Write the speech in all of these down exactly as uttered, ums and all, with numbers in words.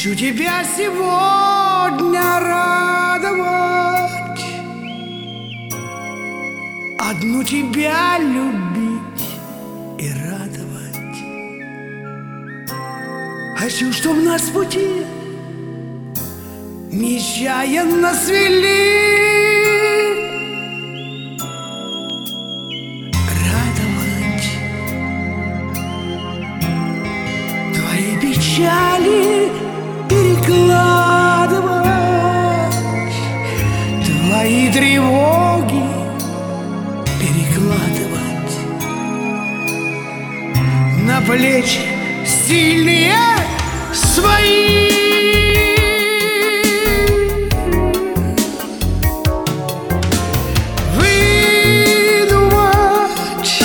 Хочу тебя сегодня радовать, одну тебя любить и радовать. Хочу, чтоб нас пути нечаянно свели, радовать твои печали, перекладывать твои тревоги, перекладывать на плечи сильные свои. Выдумать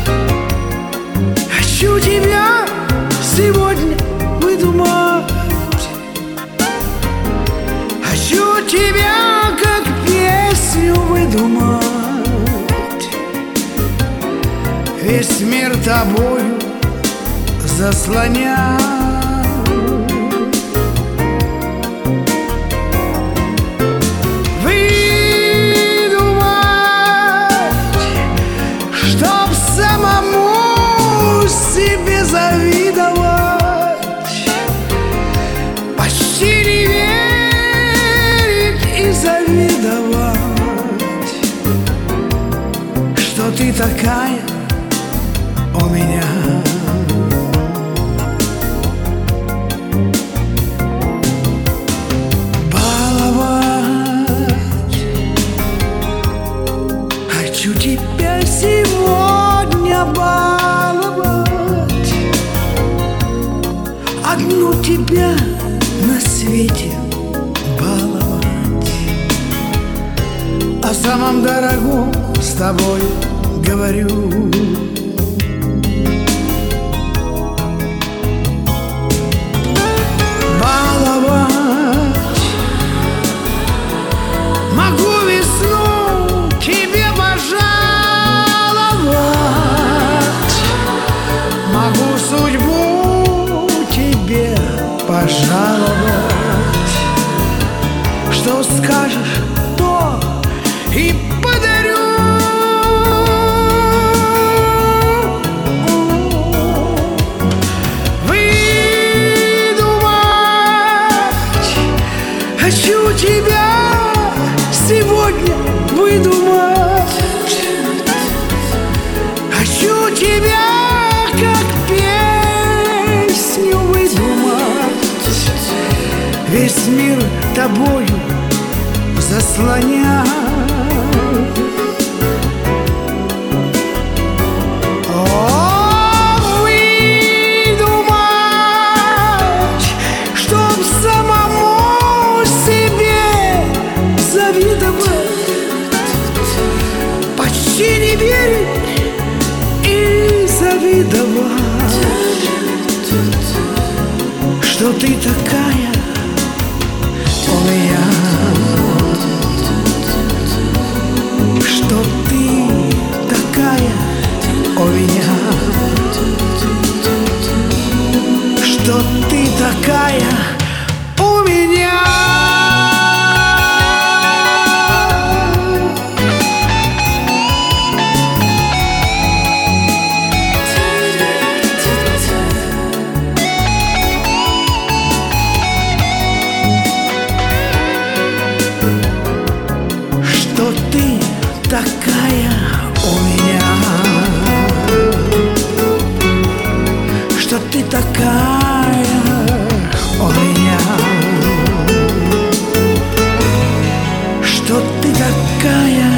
хочу тебя сегодня, выдумать хочу тебя, как песню выдумать. Весь мир тобою заслонять. Выдумать, чтоб самому себе завидовать, почти не верить и завидовать, что ты такая у меня. Хочу тебя сегодня баловать, одну тебя на свете баловать, о самом дорогом с тобой говорю. Баловать могу весну тебе пожаловать, могу судьбу тебе пожаловать, что скажешь, то и подарю. Выдумать хочу тебя сегодня, выдумать хочу тебя, как песню выдумать. Весь мир тобою заслонять. О, выдумать, чтоб самому себе завидовать, почти не верить и завидовать, что ты такая у меня, что ты такая у меня, что ты такая у меня. Что ты такая у меня, что ты такая у меня, что ты такая